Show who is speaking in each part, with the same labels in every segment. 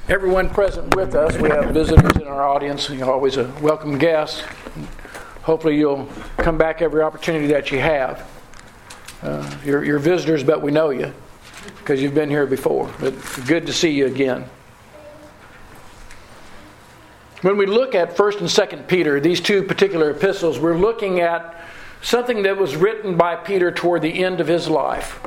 Speaker 1: Everyone present with us, we have visitors in our audience. You're always a welcome guest. Hopefully you'll come back every opportunity that you have. You're visitors, but we know you because you've been here before. But good to see you again. When we look at 1st and 2nd Peter, these two particular epistles, we're looking at something that was written by Peter toward the end of his life.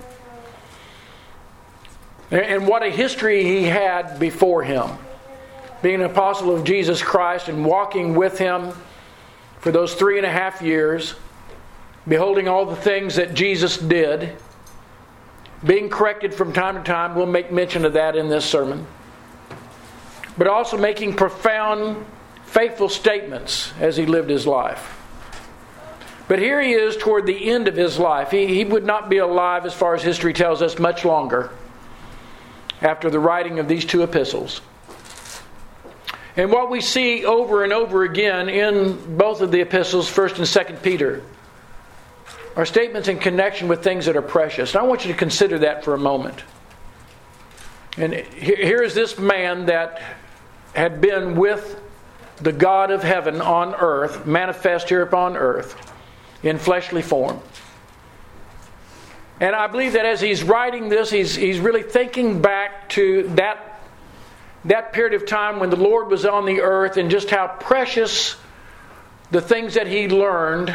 Speaker 1: And what a history he had before him. Being an apostle of Jesus Christ and walking with him for those 3.5 years. Beholding all the things that Jesus did. Being corrected from time to time. We'll make mention of that in this sermon. But also making profound, faithful statements as he lived his life. But here he is toward the end of his life. He would not be alive, as far as history tells us, much longer after the writing of these two epistles. And what we see over and over again in both of the epistles, 1st and 2nd Peter, are statements in connection with things that are precious. And I want you to consider that for a moment. And here is this man that had been with the God of heaven on earth, manifest here upon earth, in fleshly form. And I believe that as he's writing this, he's really thinking back to that period of time when the Lord was on the earth and just how precious the things that he learned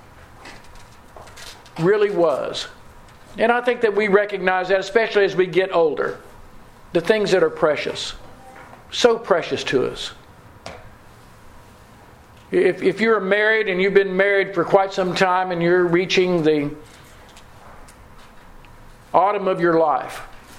Speaker 1: really was. And I think that we recognize that, especially as we get older. The things that are precious. So precious to us. If you're married and you've been married for quite some time and you're reaching the autumn of your life,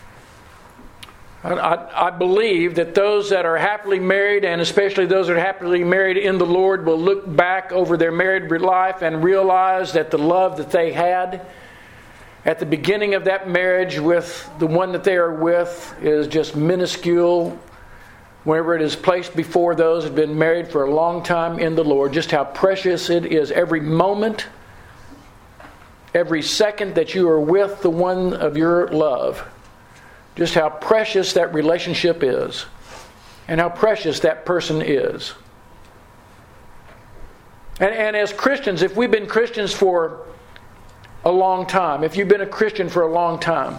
Speaker 1: I believe that those that are happily married, and especially those that are happily married in the Lord, will look back over their married life and realize that the love that they had at the beginning of that marriage with the one that they are with is just minuscule whenever it is placed before those who have been married for a long time in the Lord. Just how precious it is. Every moment, every second that you are with the one of your love, just how precious that relationship is and how precious that person is. And as Christians, if we've been Christians for a long time, if you've been a Christian for a long time,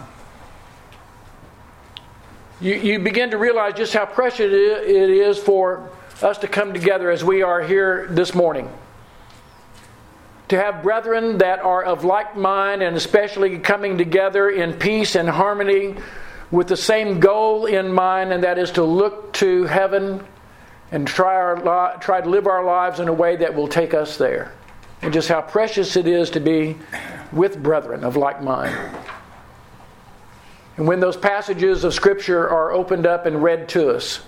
Speaker 1: you begin to realize just how precious it is for us to come together as we are here this morning. To have brethren that are of like mind, and especially coming together in peace and harmony with the same goal in mind, and that is to look to heaven and try to live our lives in a way that will take us there. And just how precious it is to be with brethren of like mind. And when those passages of Scripture are opened up and read to us,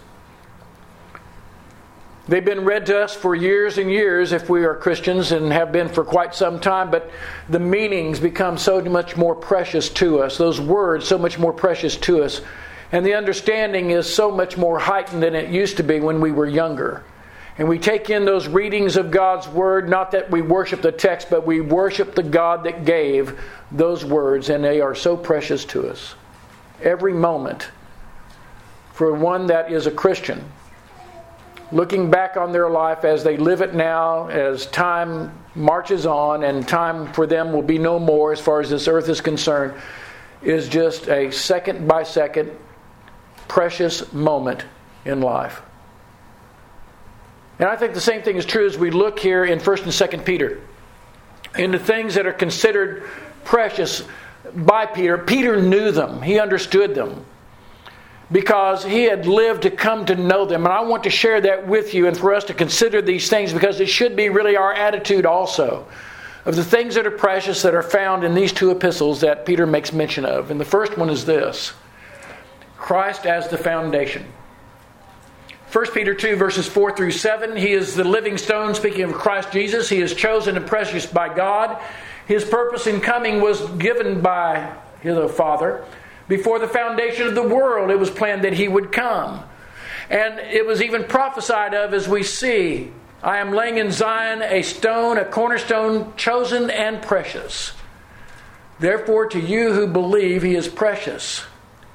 Speaker 1: they've been read to us for years and years if we are Christians, and have been for quite some time, but the meanings become so much more precious to us. Those words so much more precious to us. And the understanding is so much more heightened than it used to be when we were younger. And we take in those readings of God's Word, not that we worship the text, but we worship the God that gave those words, and they are so precious to us. Every moment for one that is a Christian, looking back on their life as they live it now, as time marches on and time for them will be no more as far as this earth is concerned, is just a second by second precious moment in life. And I think the same thing is true as we look here in 1st and 2nd Peter. In the things that are considered precious by Peter. Peter knew them. He understood them. Because he had lived to come to know them. And I want to share that with you and for us to consider these things, because it should be really our attitude also of the things that are precious that are found in these two epistles that Peter makes mention of. And the first one is this: Christ as the foundation. 1 Peter 2 verses 4 through 7. He is the living stone, speaking of Christ Jesus. He is chosen and precious by God. His purpose in coming was given by the Father. Before the foundation of the world, it was planned that He would come. And it was even prophesied of, as we see, I am laying in Zion a stone, a cornerstone, chosen and precious. Therefore, to you who believe, He is precious.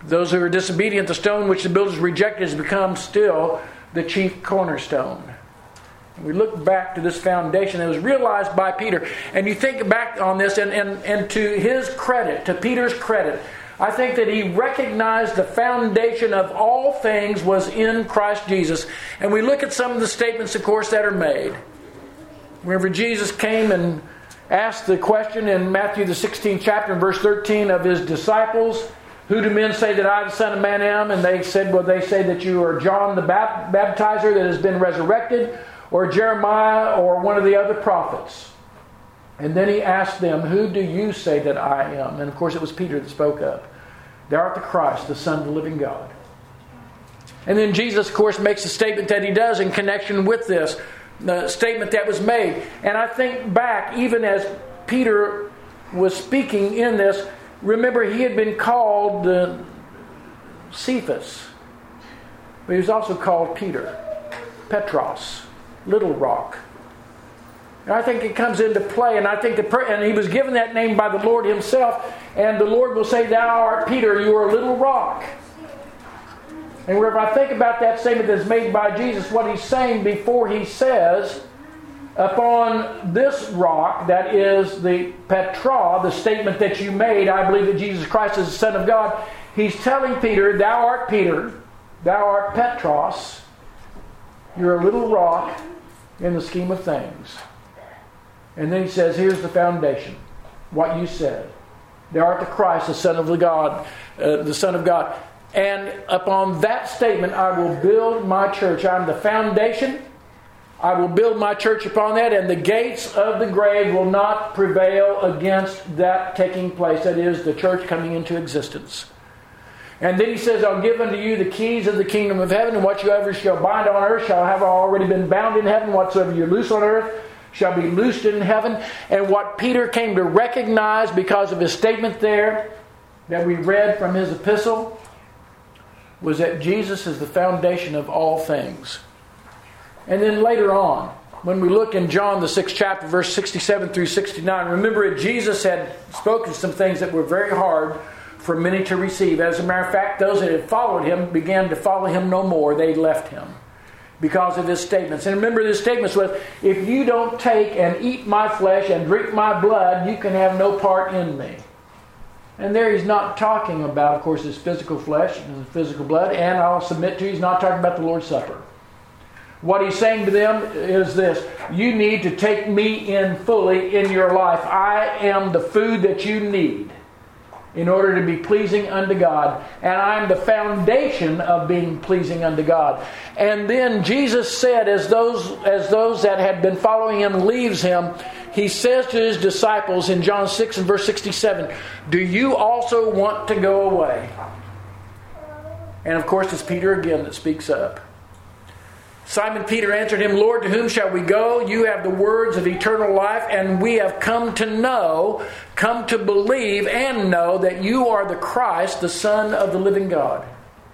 Speaker 1: Those who are disobedient, the stone which the builders rejected has become still the chief cornerstone. We look back to this foundation that was realized by Peter. And you think back on this, and to his credit, to Peter's credit, I think that he recognized the foundation of all things was in Christ Jesus. And we look at some of the statements, of course, that are made. Whenever Jesus came and asked the question in Matthew the 16th chapter, in verse 13, of his disciples, who do men say that I, the Son of Man, am? And they said, well, they say that you are John the Baptizer that has been resurrected, or Jeremiah, or one of the other prophets. And then he asked them, who do you say that I am? And of course it was Peter that spoke up. Thou art the Christ, the Son of the living God. And then Jesus, of course, makes a statement that he does in connection with this, the statement that was made. And I think back, even as Peter was speaking in this, remember he had been called Cephas. But he was also called Peter, Petros, Little Rock. And I think it comes into play, and I think and he was given that name by the Lord himself, and the Lord will say, thou art Peter, you are a little rock. And whenever I think about that statement that's made by Jesus, what he's saying before he says, upon this rock, that is the Petra, the statement that you made, I believe that Jesus Christ is the Son of God, he's telling Peter, thou art Peter, thou art Petros, you're a little rock in the scheme of things. And then he says, here's the foundation. What you said. Thou art the Christ, the Son of God, the Son of God. And upon that statement, I will build my church. I'm the foundation. I will build my church upon that, and the gates of the grave will not prevail against that taking place. That is, the church coming into existence. And then he says, I'll give unto you the keys of the kingdom of heaven, and whatsoever shall bind on earth shall have already been bound in heaven. Whatsoever you loose on earth shall be loosed in heaven. And what Peter came to recognize because of his statement there that we read from his epistle was that Jesus is the foundation of all things. And then later on, when we look in John the 6th chapter, verse 67 through 69, remember that Jesus had spoken some things that were very hard for many to receive. As a matter of fact, those that had followed him began to follow him no more. They left him because of his statements. And remember, his statements was, if you don't take and eat my flesh and drink my blood, you can have no part in me. And there he's not talking about, of course, his physical flesh and his physical blood. And I'll submit to you, he's not talking about the Lord's Supper. What he's saying to them is this: you need to take me in fully in your life. I am the food that you need in order to be pleasing unto God. And I'm the foundation of being pleasing unto God. And then Jesus said, as those that had been following him leaves him, he says to his disciples in John 6 and verse 67, do you also want to go away? And of course it's Peter again that speaks up. Simon Peter answered him, Lord, to whom shall we go? You have the words of eternal life, and we have come to know, come to believe and know that you are the Christ, the Son of the living God.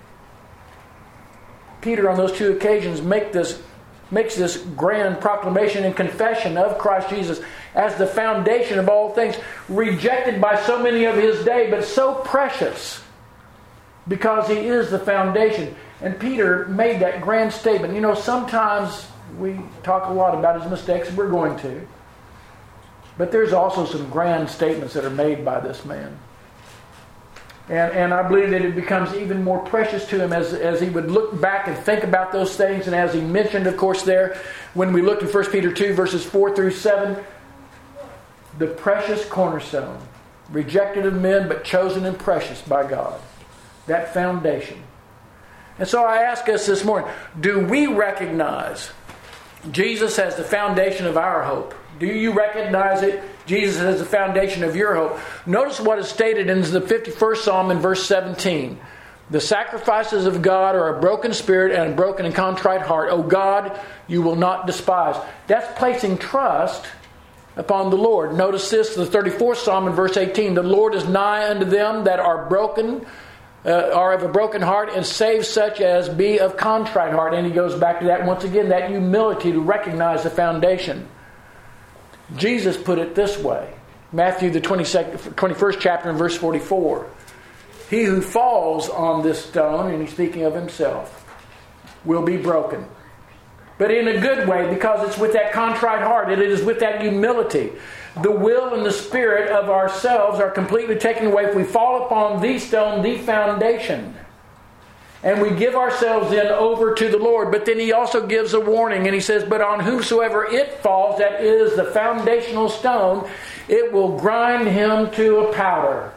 Speaker 1: Peter on those two occasions makes this grand proclamation and confession of Christ Jesus as the foundation of all things, rejected by so many of his day, but so precious because he is the foundation. And Peter made that grand statement. You know, sometimes we talk a lot about his mistakes, and we're going to. But there's also some grand statements that are made by this man. And I believe that it becomes even more precious to him as he would look back and think about those things. And as he mentioned, of course, there, when we look in 1 Peter 2, verses 4 through 7, the precious cornerstone, rejected of men, but chosen and precious by God. That foundation. And so I ask us this morning, do we recognize Jesus as the foundation of our hope? Do you recognize it? Jesus as the foundation of your hope. Notice what is stated in the 51st Psalm in verse 17. The sacrifices of God are a broken spirit and a broken and contrite heart. O God, you will not despise. That's placing trust upon the Lord. Notice this, the 34th Psalm in verse 18. The Lord is nigh unto them that are broken, are of a broken heart, and save such as be of contrite heart. And he goes back to that once again, that humility to recognize the foundation. Jesus put it this way. Matthew the 21st chapter and verse 44. He who falls on this stone, and he's speaking of himself, will be broken. But in a good way, because it's with that contrite heart. It is with that humility. The will and the spirit of ourselves are completely taken away if we fall upon the stone, the foundation. And we give ourselves then over to the Lord. But then he also gives a warning, and he says, but on whomsoever it falls, that is the foundational stone, it will grind him to a powder.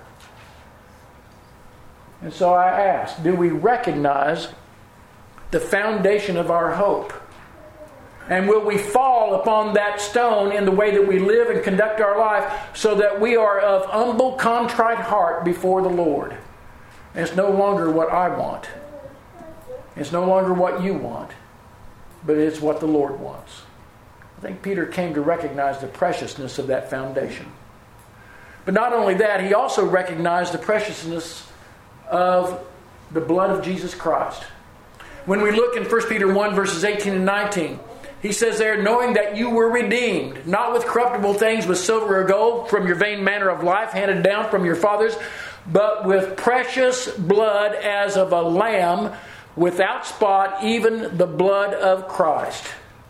Speaker 1: And so I ask, do we recognize the foundation of our hope? And will we fall upon that stone in the way that we live and conduct our life so that we are of humble, contrite heart before the Lord? And it's no longer what I want. It's no longer what you want. But it's what the Lord wants. I think Peter came to recognize the preciousness of that foundation. But not only that, he also recognized the preciousness of the blood of Jesus Christ. When we look in 1 Peter 1 verses 18 and 19, he says there, knowing that you were redeemed, not with corruptible things, with silver or gold, from your vain manner of life handed down from your fathers, but with precious blood as of a lamb, without spot, even the blood of Christ.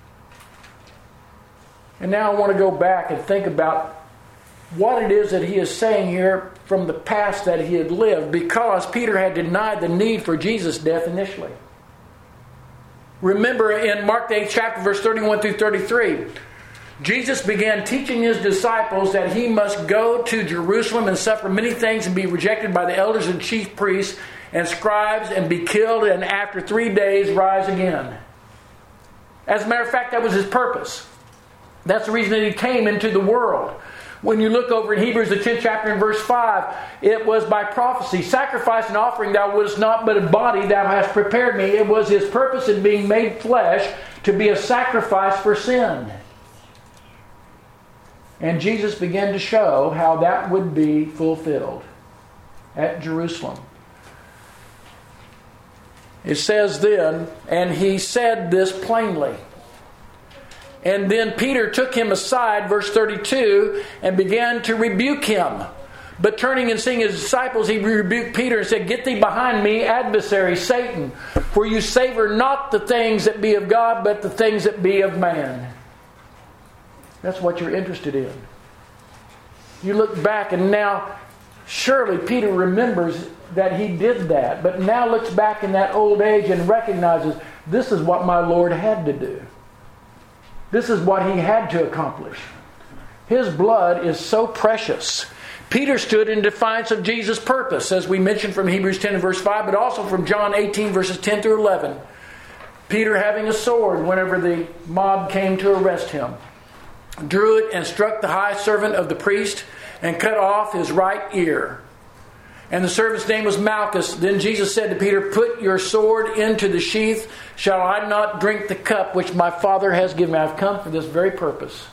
Speaker 1: And now I want to go back and think about what it is that he is saying here from the past that he had lived, because Peter had denied the need for Jesus' death initially. Remember in Mark the 8th chapter, verse 31 through 33, Jesus began teaching his disciples that he must go to Jerusalem and suffer many things and be rejected by the elders and chief priests and scribes and be killed, and after 3 days rise again. As a matter of fact, that was his purpose. That's the reason that he came into the world. When you look over in Hebrews the 10th chapter and verse 5, it was by prophecy. Sacrifice and offering thou wouldest not, but a body thou hast prepared me. It was his purpose in being made flesh to be a sacrifice for sin. And Jesus began to show how that would be fulfilled at Jerusalem. It says then, and he said this plainly. And then Peter took him aside, verse 32, and began to rebuke him. But turning and seeing his disciples, he rebuked Peter and said, get thee behind me, adversary, Satan, for you savor not the things that be of God, but the things that be of man. That's what you're interested in. You look back and now, surely Peter remembers that he did that, but now looks back in that old age and recognizes, this is what my Lord had to do. This is what he had to accomplish. His blood is so precious. Peter stood in defiance of Jesus' purpose, as we mentioned from Hebrews 10 and verse 5, but also from John 18 verses 10 through 11. Peter, having a sword whenever the mob came to arrest him, drew it and struck the high servant of the priest and cut off his right ear. And the servant's name was Malchus. Then Jesus said to Peter, put your sword into the sheath. Shall I not drink the cup which my Father has given me? I've come for this very purpose.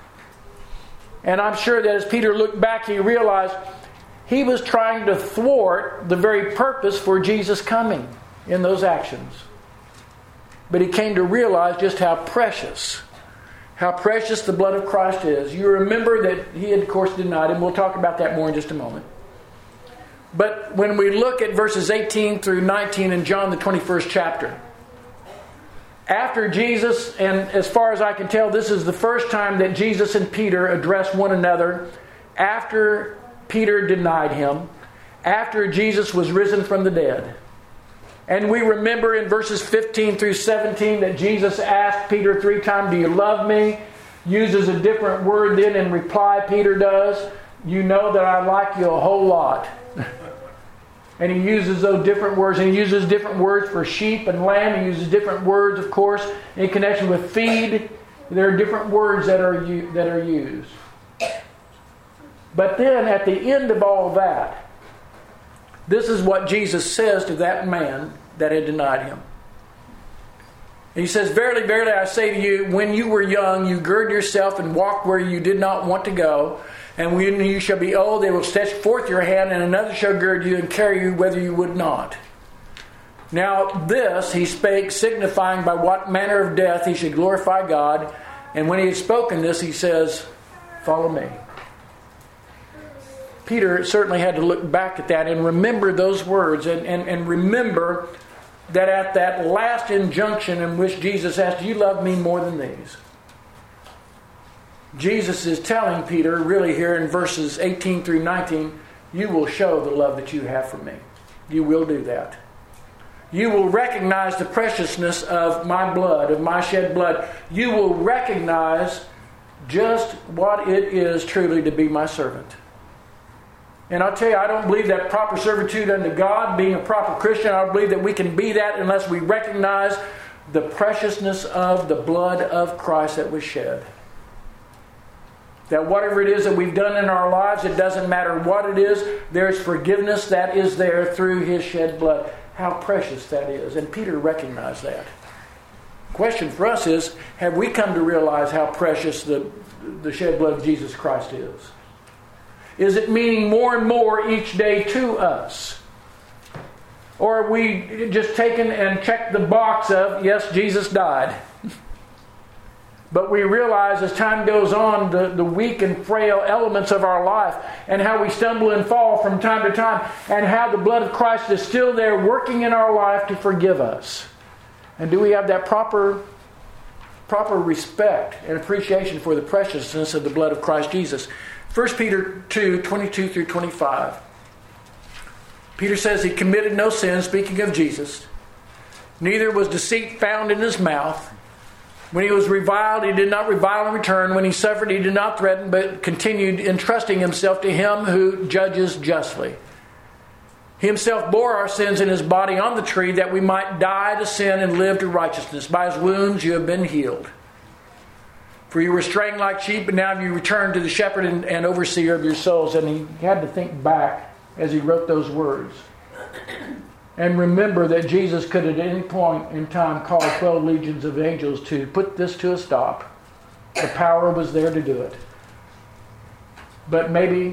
Speaker 1: And I'm sure that as Peter looked back, he realized he was trying to thwart the very purpose for Jesus coming in those actions. But he came to realize just how precious the blood of Christ is. You remember that he had, of course, denied him. We'll talk about that more in just a moment. But when we look at verses 18 through 19 in John the 21st chapter, after Jesus, and as far as I can tell, this is the first time that Jesus and Peter addressed one another after Peter denied him, after Jesus was risen from the dead. And we remember in verses 15 through 17 that Jesus asked Peter 3 times, do you love me? Uses a different word then in reply, Peter does. You know that I like you a whole lot. And he uses those different words. And he uses different words for sheep and lamb. He uses different words, of course, in connection with feed. There are different words that are used. But then at the end of all that, this is what Jesus says to that man that had denied him. He says, verily, verily, I say to you, when you were young, you girded yourself and walked where you did not want to go. And when you shall be old, they will stretch forth your hand, and another shall gird you and carry you whither you would not. Now this he spake, signifying by what manner of death he should glorify God. And when he had spoken this, he says, follow me. Peter certainly had to look back at that and remember those words and remember that at that last injunction in which Jesus asked, "Do you love me more than these?" Jesus is telling Peter, really here in verses 18 through 19, you will show the love that you have for me. You will do that. You will recognize the preciousness of my blood, of my shed blood. You will recognize just what it is truly to be my servant. And I'll tell you, I don't believe that proper servitude unto God, being a proper Christian, I don't believe that we can be that unless we recognize the preciousness of the blood of Christ that was shed. That whatever it is that we've done in our lives, it doesn't matter what it is, there's forgiveness that is there through His shed blood. How precious that is. And Peter recognized that. The question for us is, have we come to realize how precious the shed blood of Jesus Christ is? Is it meaning more and more each day to us? Or are we just taken and checked the box of, yes, Jesus died? But we realize as time goes on, the weak and frail elements of our life and how we stumble and fall from time to time and how the blood of Christ is still there working in our life to forgive us. And do we have that proper respect and appreciation for the preciousness of the blood of Christ Jesus? 1 Peter 2, 22 through 25. Peter says he committed no sin, speaking of Jesus. Neither was deceit found in his mouth. When he was reviled, he did not revile in return. When he suffered, he did not threaten, but continued entrusting himself to Him who judges justly. He Himself bore our sins in His body on the tree, that we might die to sin and live to righteousness. By His wounds you have been healed. For you were straying like sheep, but now you return to the shepherd and overseer of your souls. And he had to think back as he wrote those words. And remember that Jesus could at any point in time call 12 legions of angels to put this to a stop. The power was there to do it. But maybe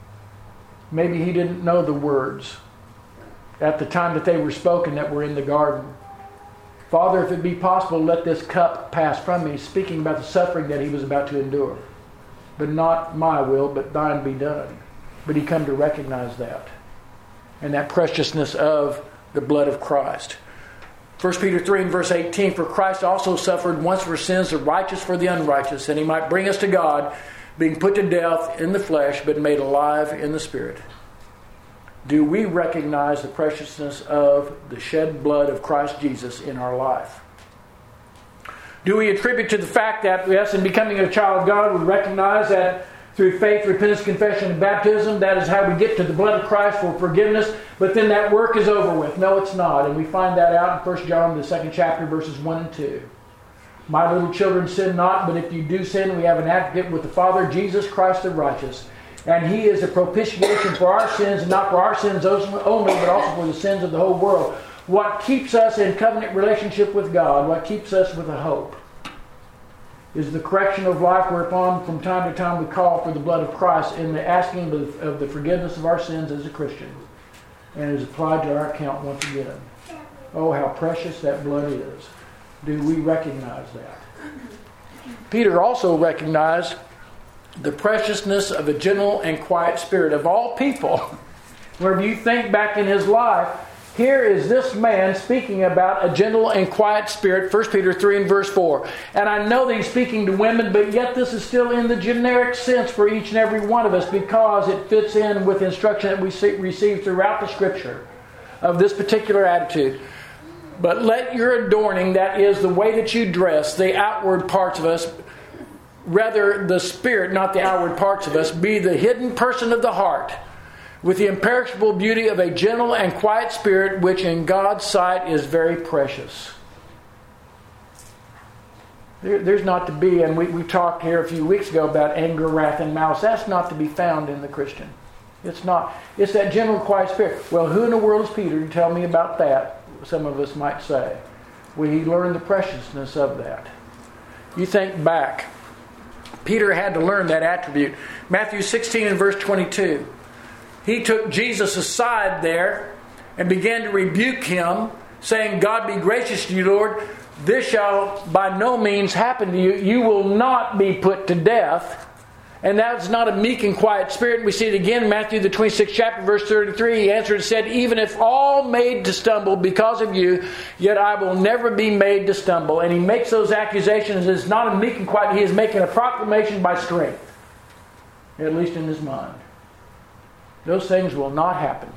Speaker 1: he didn't know the words at the time that they were spoken that were in the garden. Father, if it be possible, let this cup pass from me, speaking about the suffering that he was about to endure. But not my will, but thine be done. But he come to recognize that. And that preciousness of the blood of Christ. 1 Peter 3 and verse 18, for Christ also suffered once for sins, the righteous for the unrighteous, and he might bring us to God, being put to death in the flesh, but made alive in the Spirit. Do we recognize the preciousness of the shed blood of Christ Jesus in our life? Do we attribute to the fact that, yes, in becoming a child of God, we recognize that through faith, repentance, confession, and baptism, that is how we get to the blood of Christ for forgiveness, but then that work is over with? No, it's not. And we find that out in 1 John, the 2nd chapter, verses 1 and 2. My little children, sin not, but if you do sin, we have an advocate with the Father, Jesus Christ the righteous. And He is a propitiation for our sins, and not for our sins only, but also for the sins of the whole world. What keeps us in covenant relationship with God, what keeps us with a hope, is the correction of life whereupon from time to time we call for the blood of Christ in the asking of the forgiveness of our sins as a Christian. And it is applied to our account once again. Oh, how precious that blood is. Do we recognize that? Peter also recognized the preciousness of a gentle and quiet spirit. Of all people, wherever you think back in his life, here is this man speaking about a gentle and quiet spirit, 1 Peter 3 and verse 4. And I know that he's speaking to women, but yet this is still in the generic sense for each and every one of us, because it fits in with instruction that we receive throughout the Scripture of this particular attitude. But let your adorning, that is the way that you dress, the outward parts of us, rather the spirit, not the outward parts of us, be the hidden person of the heart, with the imperishable beauty of a gentle and quiet spirit, which in God's sight is very precious. There's not to be, and we talked here a few weeks ago about anger, wrath, and malice. That's not to be found in the Christian. It's not. It's that gentle, quiet spirit. Well, who in the world is Peter to tell me about that? Some of us might say. Well, he learned the preciousness of that. You think back. Peter had to learn that attribute. Matthew 16 and verse 22. He took Jesus aside there and began to rebuke him, saying, God be gracious to you, Lord. This shall by no means happen to you. You will not be put to death. And that's not a meek and quiet spirit. We see it again in Matthew the 26th chapter, verse 33. He answered and said, even if all made to stumble because of you, yet I will never be made to stumble. And he makes those accusations. It's not a meek and quiet. He is making a proclamation by strength. At least in his mind. Those things will not happen.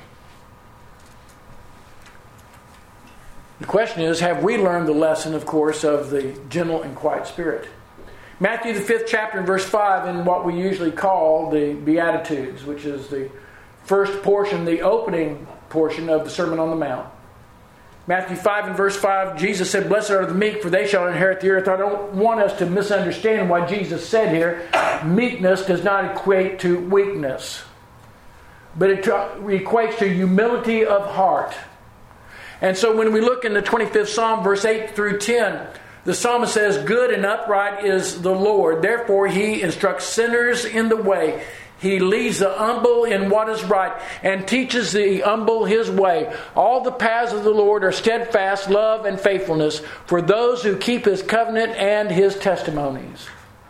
Speaker 1: The question is, have we learned the lesson, of course, of the gentle and quiet spirit? Matthew the 5th chapter and verse 5 in what we usually call the Beatitudes, which is the first portion, the opening portion of the Sermon on the Mount. Matthew 5 and verse 5, Jesus said, blessed are the meek, for they shall inherit the earth. I don't want us to misunderstand what Jesus said here. Meekness does not equate to weakness, but it equates to humility of heart. And so when we look in the 25th Psalm, verse 8 through 10, the psalmist says, good and upright is the Lord. Therefore he instructs sinners in the way. He leads the humble in what is right and teaches the humble his way. All the paths of the Lord are steadfast, love and faithfulness for those who keep his covenant and his testimonies.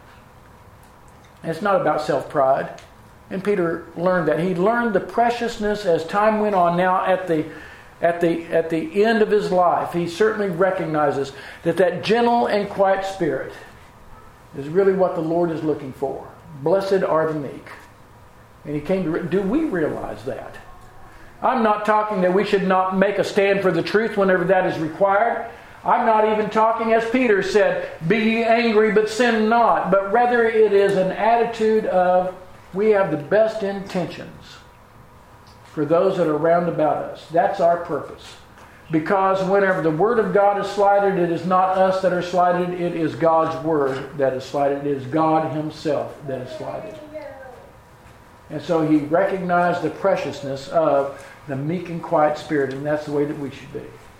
Speaker 1: And it's not about self-pride. And Peter learned that. He learned the preciousness as time went on. Now at the end of his life, he certainly recognizes that gentle and quiet spirit is really what the Lord is looking for. Blessed are the meek. And he came to... Do we realize that? I'm not talking that we should not make a stand for the truth whenever that is required. I'm not even talking, as Peter said, be ye angry but sin not. But rather it is an attitude of we have the best intentions for those that are round about us. That's our purpose. Because whenever the Word of God is slighted, it is not us that are slighted. It is God's Word that is slighted. It is God Himself that is slighted. And so he recognized the preciousness of the meek and quiet spirit, and that's the way that we should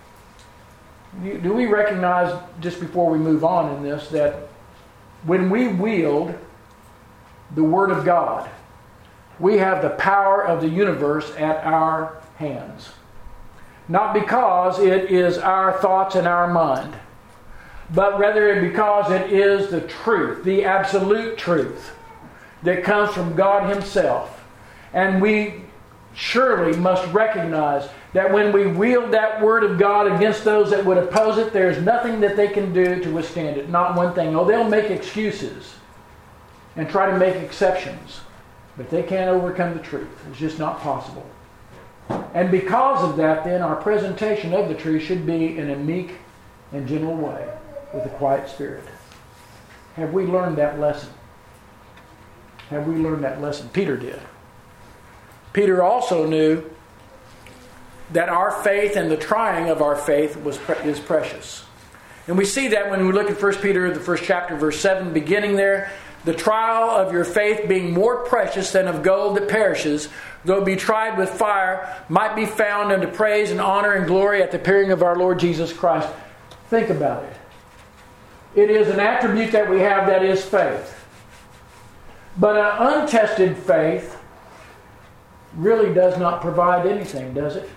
Speaker 1: be. Do we recognize, just before we move on in this, that when we wield the Word of God, we have the power of the universe at our hands. Not because it is our thoughts and our mind, but rather because it is the truth, the absolute truth that comes from God Himself. And we surely must recognize that when we wield that Word of God against those that would oppose it, there's nothing that they can do to withstand it. Not one thing. Oh, they'll make excuses and try to make exceptions, but they can't overcome the truth. It's just not possible. And because of that, then, our presentation of the truth should be in a meek and gentle way with a quiet spirit. Have we learned that lesson? Have we learned that lesson? Peter did. Peter also knew that our faith and the trying of our faith is precious. And we see that when we look at 1 Peter, the first chapter, verse 7, beginning there. The trial of your faith being more precious than of gold that perishes, though be tried with fire, might be found unto praise and honor and glory at the appearing of our Lord Jesus Christ. Think about it. It is an attribute that we have that is faith. But an untested faith really does not provide anything, does it?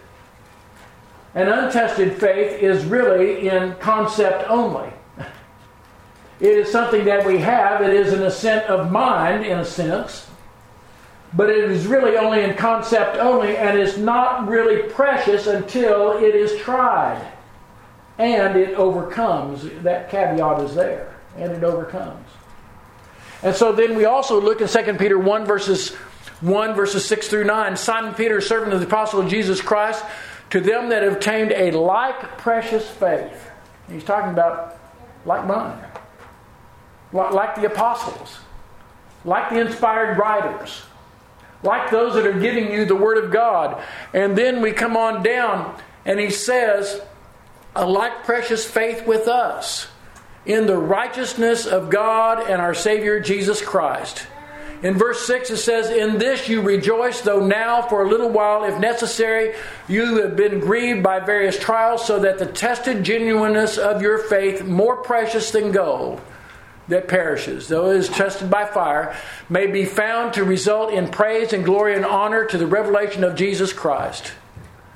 Speaker 1: An untested faith is really in concept only. It is something that we have. It is an assent of mind, in a sense. But it is really only in concept only, and it's not really precious until it is tried. And it overcomes. That caveat is there. And it overcomes. And so then we also look in 2 Peter 1 verses 6 through 9. Simon Peter, servant of the apostle of Jesus Christ, to them that have obtained a like precious faith. He's talking about like mine. Like the apostles. Like the inspired writers. Like those that are giving you the Word of God. And then we come on down and he says, a like precious faith with us in the righteousness of God and our Savior Jesus Christ. In verse 6 it says, in this you rejoice, though now for a little while, if necessary, you have been grieved by various trials, so that the tested genuineness of your faith, more precious than gold that perishes, though it is tested by fire, may be found to result in praise and glory and honor to the revelation of Jesus Christ.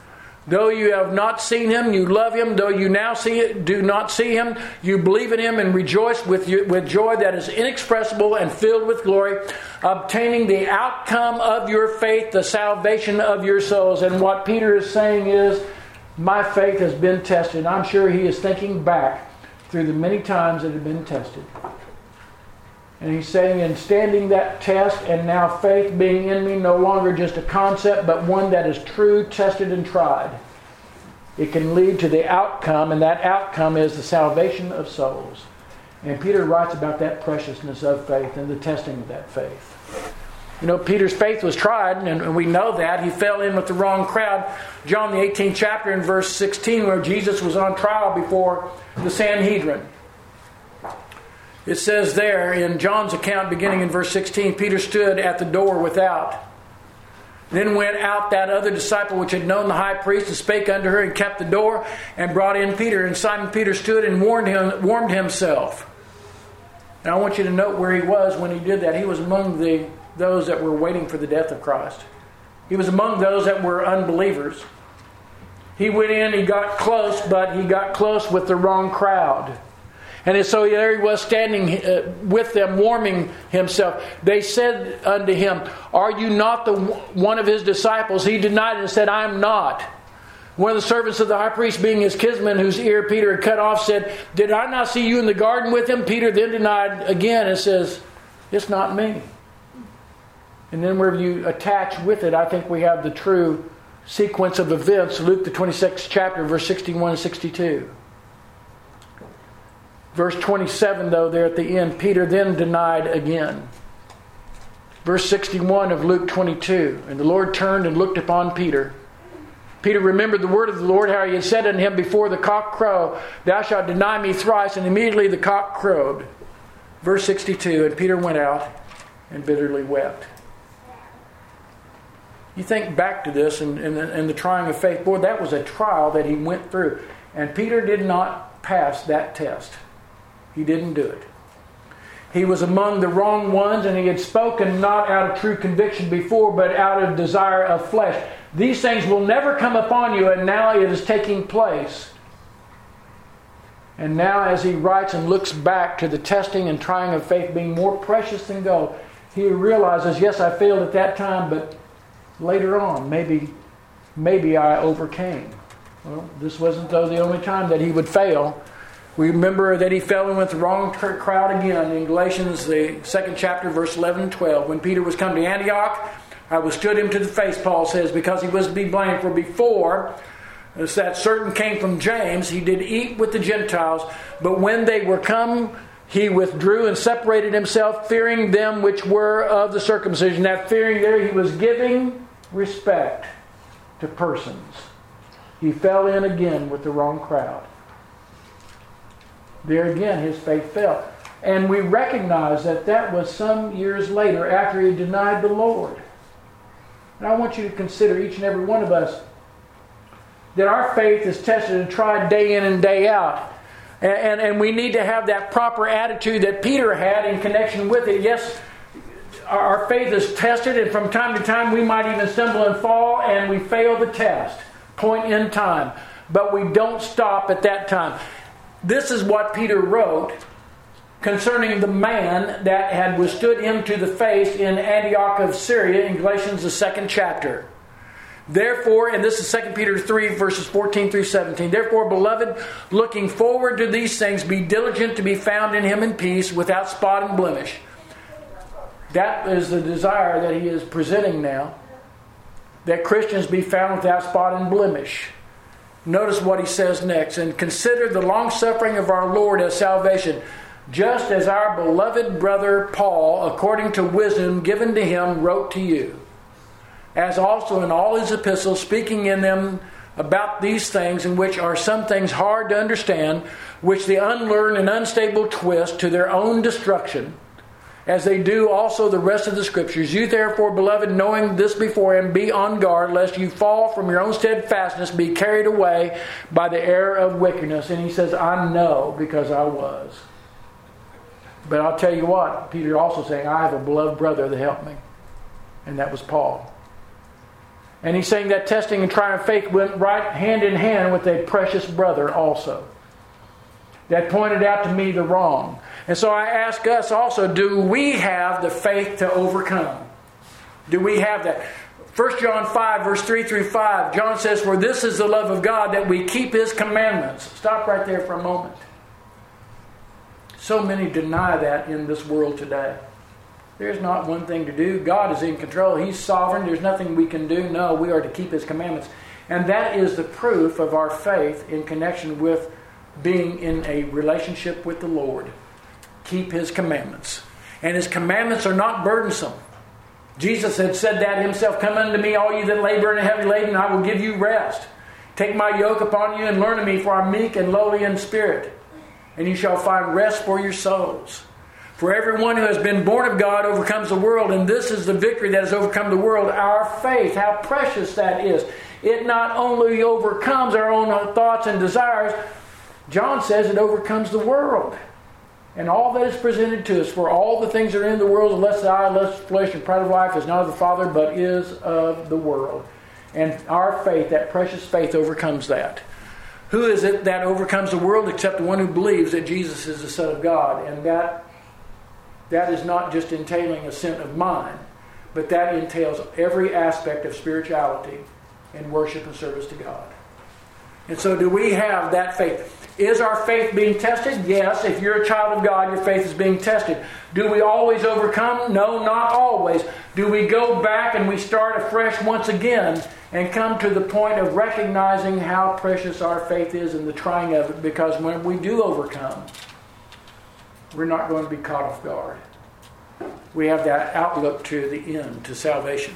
Speaker 1: Though you have not seen him, you love him. Though you now do not see him, you believe in him and rejoice with joy that is inexpressible and filled with glory, obtaining the outcome of your faith, the salvation of your souls. And what Peter is saying is, my faith has been tested. I'm sure he is thinking back through the many times it had been tested. And he's saying, in standing that test, and now faith being in me, no longer just a concept, but one that is true, tested, and tried. It can lead to the outcome, and that outcome is the salvation of souls. And Peter writes about that preciousness of faith and the testing of that faith. You know, Peter's faith was tried, and we know that. He fell in with the wrong crowd. John the 18th chapter in verse 16, where Jesus was on trial before the Sanhedrin. It says there in John's account, beginning in verse 16, Peter stood at the door without. Then went out that other disciple which had known the high priest, and spake unto her, and kept the door, and brought in Peter. And Simon Peter stood and warmed himself. And I want you to note where he was when he did that. He was among those that were waiting for the death of Christ. He was among those that were unbelievers. He went in, he got close, but he got close with the wrong crowd. And so there he was standing with them, warming himself. They said unto him, are you not the one of his disciples? He denied it and said, I am not. One of the servants of the high priest, being his kinsman, whose ear Peter had cut off, said, did I not see you in the garden with him? Peter then denied again and says, it's not me. And then where you attach with it, I think we have the true sequence of events. Luke the 26th chapter, verse 61 and 62. Verse 27, though, there at the end, Peter then denied again. Verse 61 of Luke 22, and the Lord turned and looked upon Peter. Peter remembered the word of the Lord, how he had said unto him, before the cock crow, thou shalt deny me thrice. And immediately the cock crowed. Verse 62, and Peter went out and bitterly wept. You think back to this and the trying of faith. Boy, that was a trial that he went through. And Peter did not pass that test. He didn't do it. He was among the wrong ones, and he had spoken not out of true conviction before, but out of desire of flesh. These things will never come upon you, and now it is taking place. And now as he writes and looks back to the testing and trying of faith being more precious than gold, he realizes, yes, I failed at that time, but later on, maybe I overcame. Well, this wasn't though the only time that he would fail. We remember that he fell in with the wrong crowd again in Galatians, the 2nd chapter, verse 11 and 12. When Peter was come to Antioch, I withstood him to the face, Paul says, because he was to be blamed. For before, as that certain came from James, he did eat with the Gentiles. But when they were come, he withdrew and separated himself, fearing them which were of the circumcision. That fearing there, he was giving respect to persons. He fell in again with the wrong crowd. There again, his faith fell. And we recognize that was some years later after he denied the Lord. And I want you to consider, each and every one of us, that our faith is tested and tried day in and day out. And we need to have that proper attitude that Peter had in connection with it. Yes, our faith is tested, and from time to time we might even stumble and fall, and we fail the test, point in time. But we don't stop at that time. This is what Peter wrote concerning the man that had withstood him to the face in Antioch of Syria in Galatians the 2nd chapter. Therefore, and this is 2 Peter 3 verses 14 through 17. Therefore, beloved, looking forward to these things, be diligent to be found in him in peace, without spot and blemish. That is the desire that he is presenting now. That Christians be found without spot and blemish. Notice what he says next. And consider the long-suffering of our Lord as salvation, just as our beloved brother Paul, according to wisdom given to him, wrote to you. As also in all his epistles, speaking in them about these things, in which are some things hard to understand, which the unlearned and unstable twist to their own destruction, as they do also the rest of the Scriptures. You therefore, beloved, knowing this beforehand, be on guard, lest you fall from your own steadfastness, be carried away by the error of wickedness. And he says, I know, because I was. But I'll tell you what, Peter also saying, I have a beloved brother that helped me. And that was Paul. And he's saying that testing and trying of faith went right hand in hand with a precious brother also, that pointed out to me the wrong. And so I ask us also, do we have the faith to overcome? Do we have that? 1 John 5, verse 3 through 5, John says, "For this is the love of God, that we keep His commandments." Stop right there for a moment. So many deny that in this world today. There's not one thing to do. God is in control. He's sovereign. There's nothing we can do. No, we are to keep His commandments. And that is the proof of our faith in connection with being in a relationship with the Lord. Keep His commandments. And His commandments are not burdensome. Jesus had said that Himself, "Come unto me, all you that labor and are heavy laden, I will give you rest. Take my yoke upon you and learn of me, for I am meek and lowly in spirit, and you shall find rest for your souls. For everyone who has been born of God overcomes the world, and this is the victory that has overcome the world, our faith." How precious that is. It not only overcomes our own thoughts and desires, John says it overcomes the world. And all that is presented to us, for all the things that are in the world, lust of the eye, lust of flesh, and pride of life, is not of the Father, but is of the world. And our faith, that precious faith, overcomes that. Who is it that overcomes the world except the one who believes that Jesus is the Son of God? And that is not just entailing assent of mind, but that entails every aspect of spirituality and worship and service to God. And so do we have that faith? Is our faith being tested? Yes. If you're a child of God, your faith is being tested. Do we always overcome? No, not always. Do we go back and we start afresh once again and come to the point of recognizing how precious our faith is in the trying of it? Because when we do overcome, we're not going to be caught off guard. We have that outlook to the end, to salvation.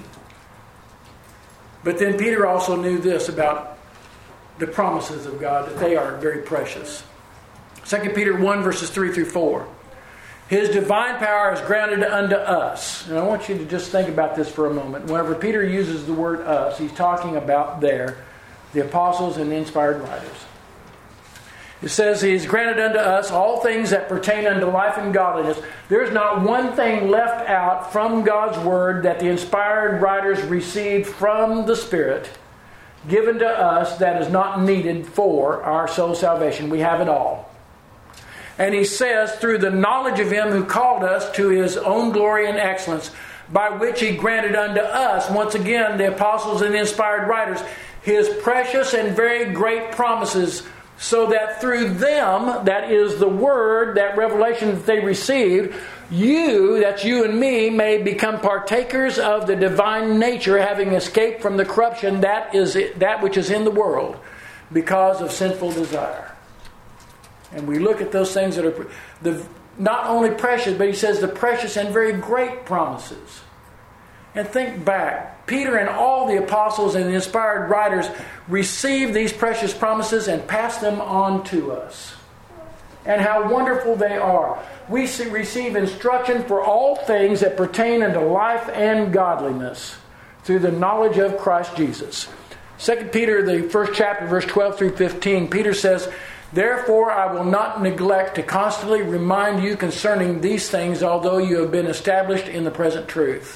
Speaker 1: But then Peter also knew this about the promises of God, that they are very precious. 2 Peter 1, verses 3 through 4. "His divine power is granted unto us." And I want you to just think about this for a moment. Whenever Peter uses the word "us," he's talking about there the apostles and the inspired writers. It says, "He is granted unto us all things that pertain unto life and godliness." There's not one thing left out from God's Word that the inspired writers received from the Spirit, given to us, that is not needed for our soul salvation. We have it all. And he says, "Through the knowledge of Him who called us to His own glory and excellence, by which He granted unto us," once again, the apostles and the inspired writers, "His precious and very great promises, so that through them," that is the Word, that revelation that they received, "you," that's you and me, "may become partakers of the divine nature, having escaped from the corruption that which is in the world, because of sinful desire." And we look at those things that are not only precious, but he says the precious and very great promises. And think back. Peter and all the apostles and the inspired writers received these precious promises and passed them on to us. And how wonderful they are. We receive instruction for all things that pertain unto life and godliness through the knowledge of Christ Jesus. 2 Peter, the first chapter, verse 12 through 15, Peter says, "Therefore I will not neglect to constantly remind you concerning these things, although you have been established in the present truth."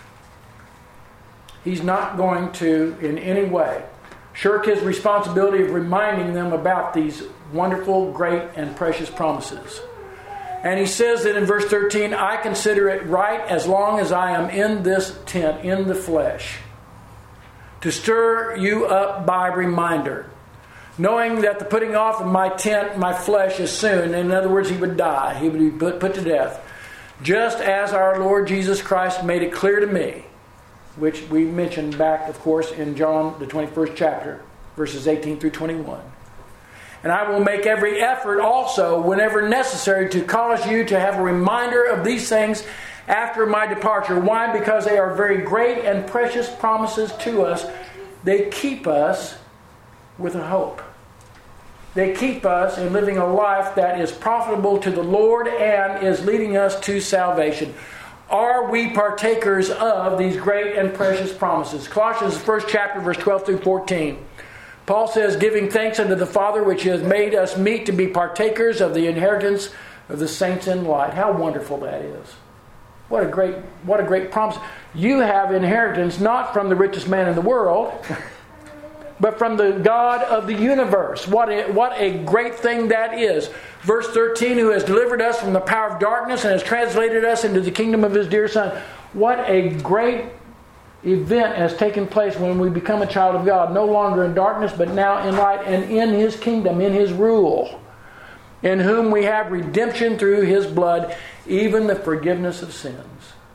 Speaker 1: He's not going to, in any way, shirk his responsibility of reminding them about these wonderful, great, and precious promises. And he says that in verse 13, "I consider it right, as long as I am in this tent, in the flesh, to stir you up by reminder, knowing that the putting off of my tent, my flesh, is soon." In other words, he would die. He would be put to death. "Just as our Lord Jesus Christ made it clear to me," which we mentioned back, of course, in John, the 21st chapter, verses 18 through 21. "And I will make every effort also, whenever necessary, to cause you to have a reminder of these things after my departure." Why? Because they are very great and precious promises to us. They keep us with a hope. They keep us in living a life that is profitable to the Lord and is leading us to salvation. Are we partakers of these great and precious promises? Colossians, first chapter, verse 12 through 14. Paul says, "Giving thanks unto the Father, which has made us meet to be partakers of the inheritance of the saints in light." How wonderful that is. What a great promise. You have inheritance not from the richest man in the world, but from the God of the universe. What a great thing that is. Verse 13, who has delivered us from the power of darkness and has translated us into the kingdom of His dear Son. What a great event has taken place when we become a child of God. No longer in darkness, but now in light, and in His kingdom, in His rule. In whom we have redemption through His blood, even the forgiveness of sins.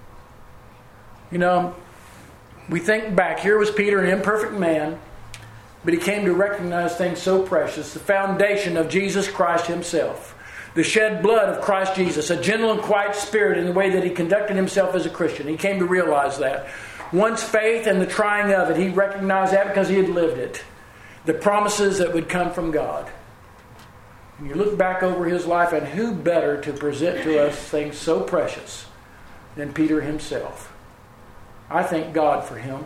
Speaker 1: You know, we think back. Here was Peter, an imperfect man, but he came to recognize things so precious. The foundation of Jesus Christ Himself. The shed blood of Christ Jesus. A gentle and quiet spirit in the way that He conducted Himself as a Christian. He came to realize that. One's faith and the trying of it. He recognized that because he had lived it. The promises that would come from God. And you look back over his life, and who better to present to us things so precious than Peter himself? I thank God for him.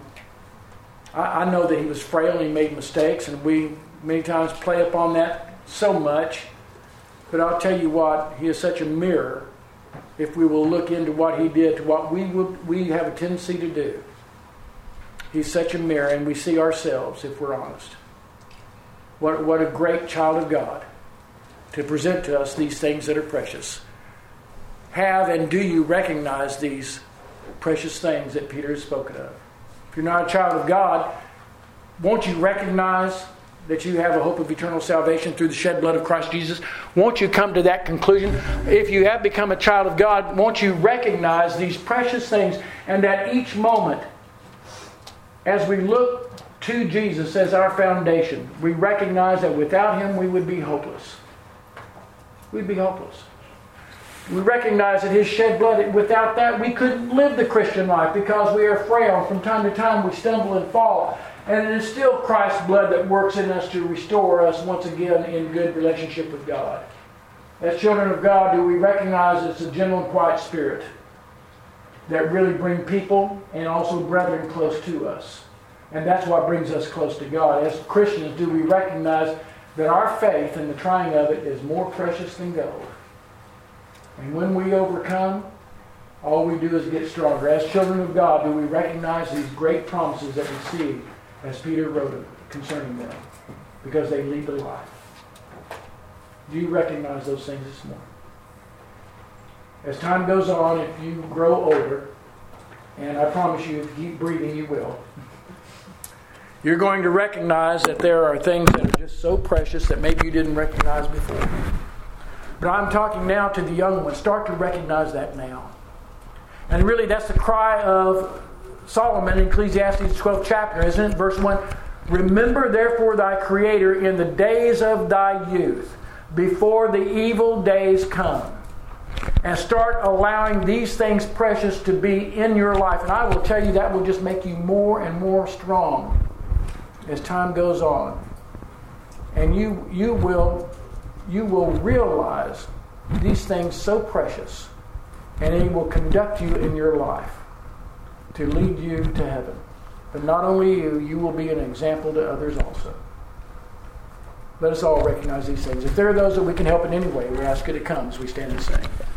Speaker 1: I know that he was frail and he made mistakes, and we many times play upon that so much. But I'll tell you what, he is such a mirror. If we will look into what he did to what we have a tendency to do. He's such a mirror, and we see ourselves if we're honest. What a great child of God to present to us these things that are precious. Have and do you recognize these precious things that Peter has spoken of? If you're not a child of God, won't you recognize that you have a hope of eternal salvation through the shed blood of Christ Jesus? Won't you come to that conclusion? If you have become a child of God, won't you recognize these precious things, and that each moment, as we look to Jesus as our foundation, we recognize that without Him we would be hopeless. We'd be hopeless. We recognize that His shed blood, without that we couldn't live the Christian life because we are frail. From time to time we stumble and fall. And it is still Christ's blood that works in us to restore us once again in good relationship with God. As children of God, do we recognize it's a gentle and quiet spirit that really bring people and also brethren close to us. And that's what brings us close to God. As Christians, do we recognize that our faith and the trying of it is more precious than gold. And when we overcome, all we do is get stronger. As children of God, do we recognize these great promises that we see as Peter wrote concerning them, because they lead to life? Do you recognize those things this morning? As time goes on, if you grow older, and I promise you, if you keep breathing, you will, you're going to recognize that there are things that are just so precious that maybe you didn't recognize before. But I'm talking now to the young ones. Start to recognize that now. And really, that's the cry of Solomon in Ecclesiastes 12th chapter, isn't it? Verse 1, remember therefore thy Creator in the days of thy youth, before the evil days come. And start allowing these things precious to be in your life. And I will tell you, that will just make you more and more strong as time goes on. And you will realize these things so precious, and He will conduct you in your life to lead you to heaven. But not only you will be an example to others also. Let us all recognize these things. If there are those that we can help in any way, we ask you to come as we stand and sing.